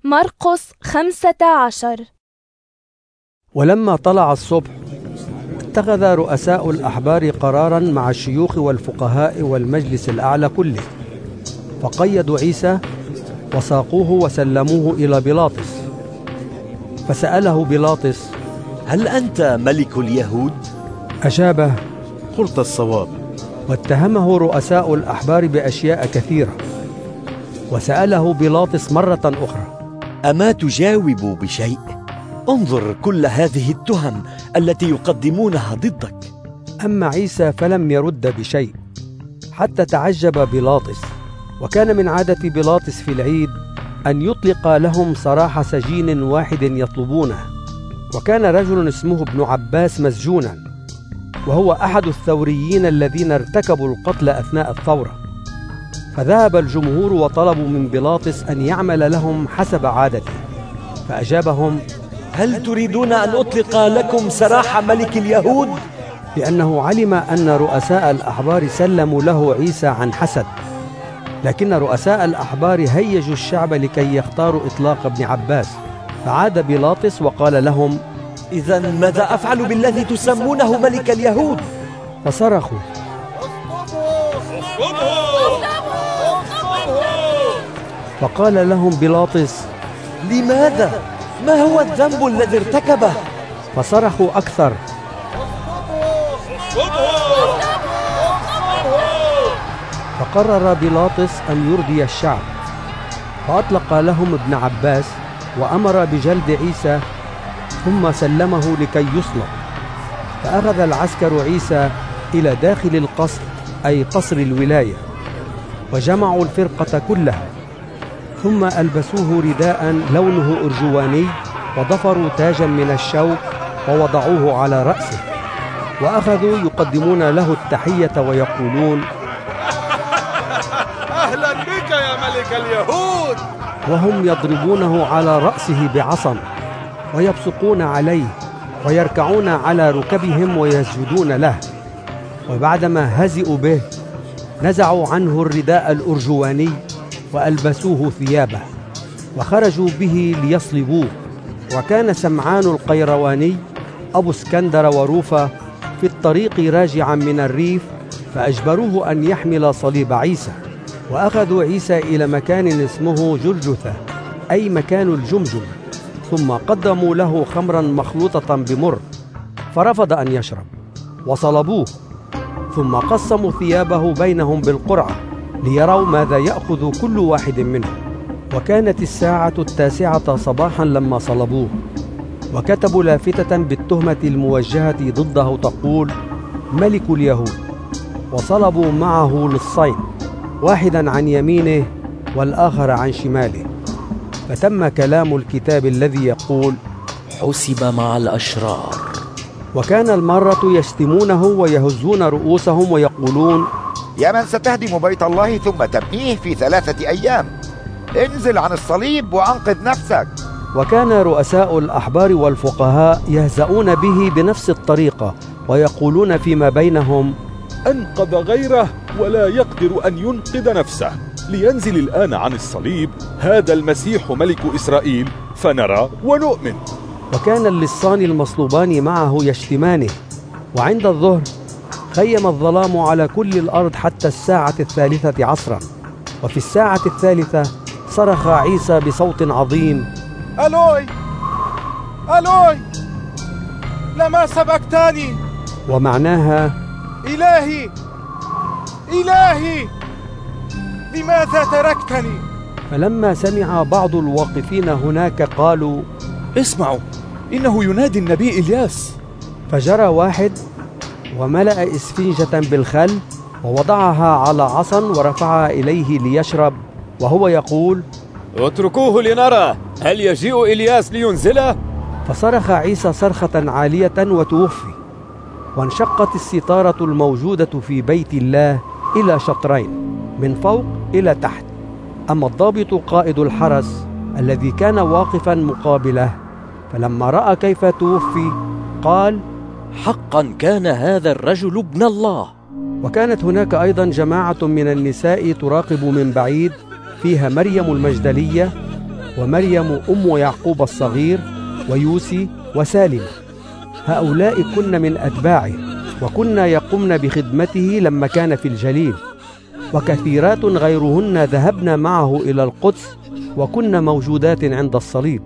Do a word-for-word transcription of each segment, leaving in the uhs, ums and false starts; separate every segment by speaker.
Speaker 1: مرقس خمسة عشر.
Speaker 2: ولما طلع الصبح اتخذ رؤساء الأحبار قرارا مع الشيوخ والفقهاء والمجلس الأعلى كله، فقيدوا عيسى وساقوه وسلموه إلى بيلاطس. فسأله بيلاطس:
Speaker 3: هل أنت ملك اليهود؟
Speaker 2: أجابه:
Speaker 4: قلت الصواب.
Speaker 2: واتهمه رؤساء الأحبار بأشياء كثيرة. وسأله بيلاطس مرة أخرى:
Speaker 3: أما تجاوب بشيء؟ انظر كل هذه التهم التي يقدمونها ضدك.
Speaker 2: أما عيسى فلم يرد بشيء، حتى تعجب بيلاطس. وكان من عادة بيلاطس في العيد أن يطلق لهم سراح سجين واحد يطلبونه. وكان رجل اسمه ابن عباس مسجونا، وهو أحد الثوريين الذين ارتكبوا القتل أثناء الثورة. فذهب الجمهور وطلبوا من بيلاطس أن يعمل لهم حسب عادته، فأجابهم:
Speaker 3: هل تريدون أن أطلق لكم سراح ملك اليهود؟
Speaker 2: لأنه علم أن رؤساء الأحبار سلموا له عيسى عن حسد. لكن رؤساء الأحبار هيجوا الشعب لكي يختاروا إطلاق ابن عباس. فعاد بيلاطس وقال لهم:
Speaker 3: إذن ماذا أفعل بالذي تسمونه ملك اليهود؟
Speaker 2: فصرخوا: فقال لهم بيلاطس:
Speaker 3: لماذا؟ ما هو الذنب الذي ارتكبه؟
Speaker 2: فصرخوا أكثر. فقرر بيلاطس أن يرضي الشعب، فأطلق لهم ابن عباس وأمر بجلد عيسى، ثم سلمه لكي يصلب. فأخذ العسكر عيسى إلى داخل القصر، أي قصر الولاية، وجمعوا الفرقة كلها، ثم ألبسوه رداء لونه أرجواني، وضفروا تاجا من الشوك ووضعوه على رأسه، وأخذوا يقدمون له التحية ويقولون:
Speaker 5: أهلا بك يا ملك اليهود.
Speaker 2: وهم يضربونه على رأسه بعصا، ويبصقون عليه، ويركعون على ركبهم ويسجدون له. وبعدما هزئوا به نزعوا عنه الرداء الأرجواني وألبسوه ثيابه، وخرجوا به ليصلبوه. وكان سمعان القيرواني أبو اسكندر وروفة في الطريق راجعا من الريف، فأجبروه أن يحمل صليب عيسى. وأخذوا عيسى إلى مكان اسمه جلجثة، أي مكان الجمجم، ثم قدموا له خمرا مخلوطة بمر، فرفض أن يشرب، وصلبوه. ثم قسموا ثيابه بينهم بالقرعة ليروا ماذا يأخذ كل واحد منهم. وكانت الساعة التاسعة صباحا لما صلبوه، وكتبوا لافتة بالتهمة الموجهة ضده تقول: ملك اليهود. وصلبوا معه للصين، واحدا عن يمينه والآخر عن شماله. فتم كلام الكتاب الذي يقول:
Speaker 3: حسب مع الأشرار.
Speaker 2: وكان المرة يشتمونه ويهزون رؤوسهم ويقولون:
Speaker 6: يا من ستهدم بيت الله ثم تبنيه في ثلاثة أيام، انزل عن الصليب وأنقذ نفسك.
Speaker 2: وكان رؤساء الأحبار والفقهاء يهزؤون به بنفس الطريقة، ويقولون فيما بينهم:
Speaker 4: أنقذ غيره ولا يقدر أن ينقذ نفسه، لينزل الآن عن الصليب هذا المسيح ملك إسرائيل فنرى ونؤمن.
Speaker 2: وكان اللصان المصلوبان معه يشتمانه. وعند الظهر خيم الظلام على كل الأرض حتى الساعة الثالثة عصرا. وفي الساعة الثالثة صرخ عيسى بصوت عظيم:
Speaker 5: ألوي ألوي لما سبقتني.
Speaker 2: ومعناها:
Speaker 5: إلهي إلهي لماذا تركتني؟
Speaker 2: فلما سمع بعض الواقفين هناك قالوا:
Speaker 4: اسمعوا، إنه ينادي النبي إلياس.
Speaker 2: فجرى واحد وملأ إسفنجة بالخل ووضعها على عصا ورفعها إليه ليشرب، وهو يقول:
Speaker 7: اتركوه لنرى هل يجيء إلياس لينزله.
Speaker 2: فصرخ عيسى صرخة عالية وتوفي، وانشقت الستارة الموجودة في بيت الله إلى شطرين من فوق إلى تحت. أما الضابط قائد الحرس الذي كان واقفا مقابله، فلما رأى كيف توفي قال:
Speaker 3: حقا كان هذا الرجل ابن الله.
Speaker 2: وكانت هناك أيضا جماعة من النساء تراقب من بعيد، فيها مريم المجدلية ومريم أم يعقوب الصغير ويوسي وسالم. هؤلاء كن من أتباعه، وكنا يقمن بخدمته لما كان في الجليل، وكثيرات غيرهن ذهبن معه إلى القدس وكن موجودات عند الصليب.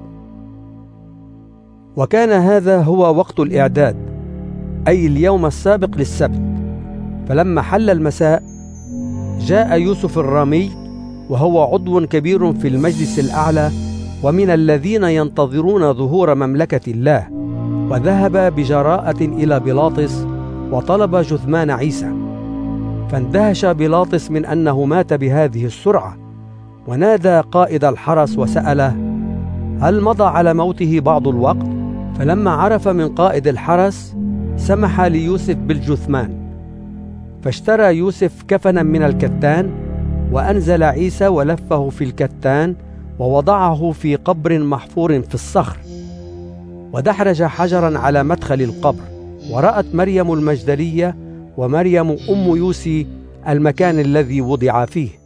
Speaker 2: وكان هذا هو وقت الإعداد، أي اليوم السابق للسبت. فلما حل المساء جاء يوسف الرامي، وهو عضو كبير في المجلس الأعلى ومن الذين ينتظرون ظهور مملكة الله، وذهب بجراءة إلى بيلاطس وطلب جثمان عيسى. فاندهش بيلاطس من أنه مات بهذه السرعة، ونادى قائد الحرس وسأله: هل مضى على موته بعض الوقت؟ فلما عرف من قائد الحرس سمح ليوسف بالجثمان. فاشترى يوسف كفنا من الكتان، وأنزل عيسى ولفه في الكتان ووضعه في قبر محفور في الصخر، ودحرج حجرا على مدخل القبر. ورأت مريم المجدلية ومريم أم يوسي المكان الذي وضع فيه.